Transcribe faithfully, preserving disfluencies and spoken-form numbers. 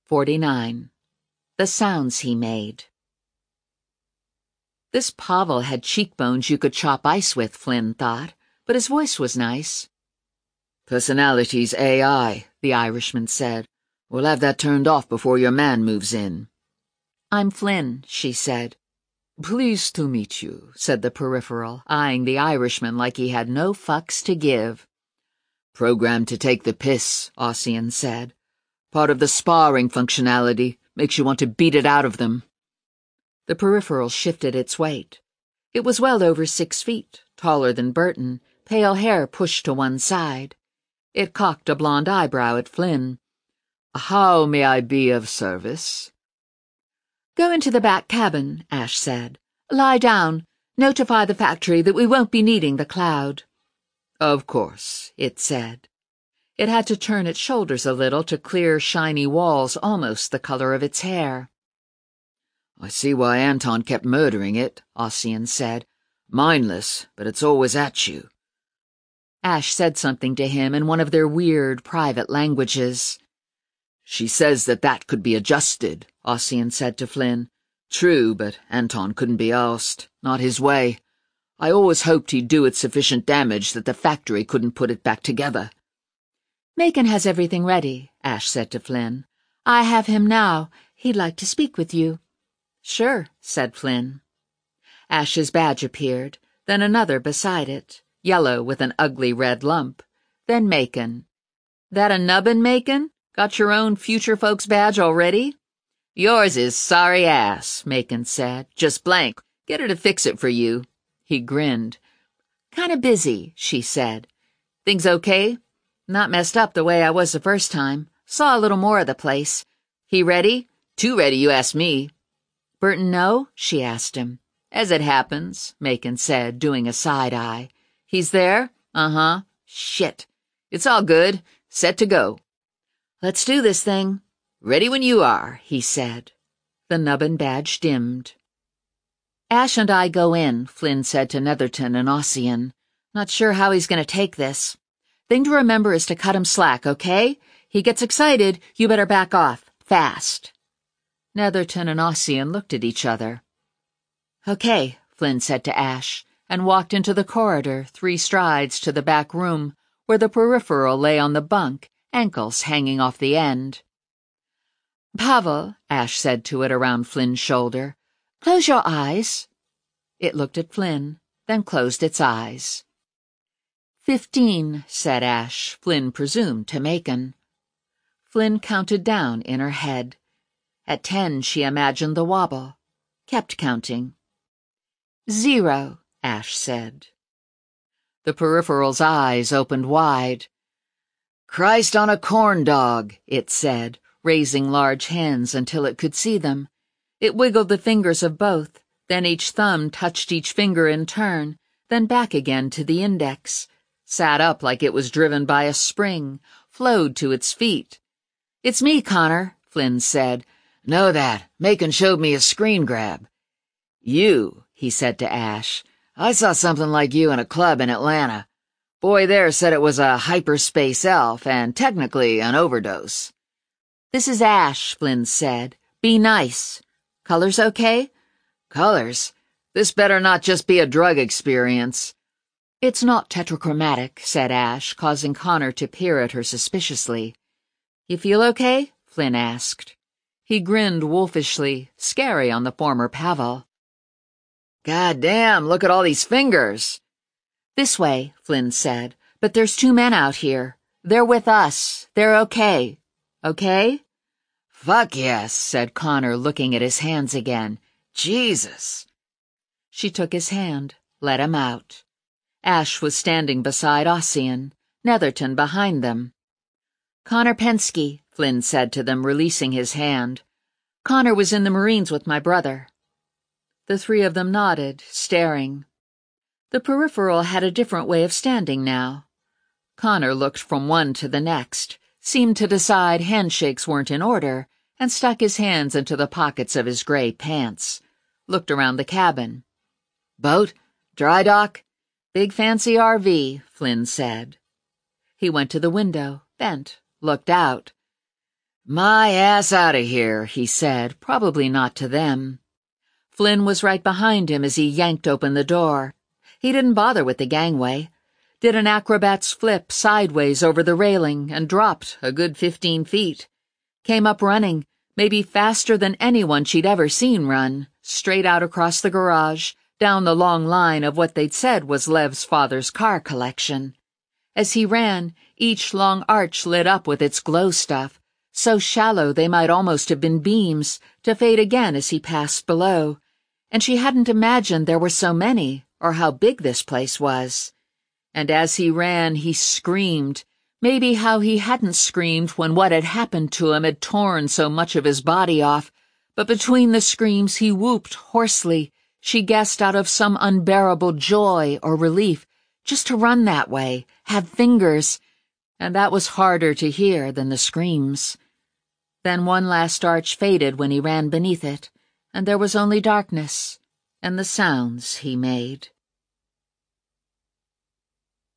forty-nine. The Sounds He Made. This Pavel had cheekbones you could chop ice with, Flynn thought, but his voice was nice. Personality's A I, the Irishman said. We'll have that turned off before your man moves in. I'm Flynn, she said. Pleased to meet you, said the peripheral, eyeing the Irishman like he had no fucks to give. Programmed to take the piss, Ossian said. Part of the sparring functionality, makes you want to beat it out of them. The peripheral shifted its weight. It was well over six feet, taller than Burton, pale hair pushed to one side. It cocked a blonde eyebrow at Flynn. How may I be of service? Go into the back cabin, Ash said. Lie down. Notify the factory that we won't be needing the cloud. Of course, it said. It had to turn its shoulders a little to clear shiny walls almost the color of its hair. I see why Anton kept murdering it, Ossian said. Mindless, but it's always at you. Ash said something to him in one of their weird private languages. She says that that could be adjusted, Ossian said to Flynn. True, but Anton couldn't be asked. Not his way. I always hoped he'd do it sufficient damage that the factory couldn't put it back together. Macon has everything ready, Ash said to Flynn. I have him now. He'd like to speak with you. Sure, said Flynn. Ash's badge appeared, then another beside it, yellow with an ugly red lump. Then Macon. That a nubbin, Macon? Got your own future folks badge already? Yours is sorry ass, Macon said. Just blank. Get her to fix it for you. He grinned. Kinda busy, she said. Things okay? Not messed up the way I was the first time. Saw a little more of the place. He ready? Too ready, you ask me. Burton know? She asked him. As it happens, Macon said, doing a side-eye. He's there? Uh-huh. Shit. It's all good. Set to go. Let's do this thing. Ready when you are, he said. The nubbin badge dimmed. Ash and I go in, Flynn said to Netherton and Ossian. Not sure how he's going to take this. Thing to remember is to cut him slack, okay? He gets excited, you better back off. Fast. Netherton and Ossian looked at each other. Okay, Flynn said to Ash, and walked into the corridor three strides to the back room, where the peripheral lay on the bunk, ankles hanging off the end. Pavel, Ash said to it around Flynn's shoulder, close your eyes. It looked at Flynn, then closed its eyes. Fifteen, said Ash, Flynn presumed to Macon. Flynn counted down in her head. At ten she imagined the wobble. Kept counting. Zero, Ash said. The peripheral's eyes opened wide. Christ on a corn dog, it said, raising large hands until it could see them. It wiggled the fingers of both, then each thumb touched each finger in turn, then back again to the index, sat up like it was driven by a spring, flowed to its feet. It's me, Connor, Flynn said. Know that. Macon showed me a screen grab. You, he said to Ash. I saw something like you in a club in Atlanta. Boy there said it was a hyperspace elf and technically an overdose. This is Ash, Flynn said. Be nice. Colors okay? Colors? This better not just be a drug experience. It's not tetrachromatic, said Ash, causing Connor to peer at her suspiciously. You feel okay? Flynn asked. He grinned wolfishly, scary on the former Pavel. God damn, look at all these fingers. This way, Flynn said, but there's two men out here. They're with us. They're okay. Okay? Fuck yes, said Connor, looking at his hands again. Jesus. She took his hand, let him out. Ash was standing beside Ossian, Netherton behind them. Connor Pensky, Flynn said to them, releasing his hand. Connor was in the Marines with my brother. The three of them nodded, staring. The peripheral had a different way of standing now. Connor looked from one to the next, seemed to decide handshakes weren't in order, and stuck his hands into the pockets of his gray pants. Looked around the cabin. Boat? Dry dock? Big fancy R V, Flynn said. He went to the window, bent, looked out. "My ass out of here," he said, probably not to them. Flynn was right behind him as he yanked open the door. He didn't bother with the gangway. Did an acrobat's flip sideways over the railing and dropped a good fifteen feet. Came up running, maybe faster than anyone she'd ever seen run, straight out across the garage, down the long line of what they'd said was Lev's father's car collection. As he ran, each long arch lit up with its glow stuff, so shallow they might almost have been beams, to fade again as he passed below. And she hadn't imagined there were so many, or how big this place was. And as he ran, he screamed, maybe how he hadn't screamed when what had happened to him had torn so much of his body off, but between the screams he whooped hoarsely, she guessed out of some unbearable joy or relief, just to run that way, have fingers, and that was harder to hear than the screams. Then one last arch faded when he ran beneath it, and there was only darkness, and the sounds he made.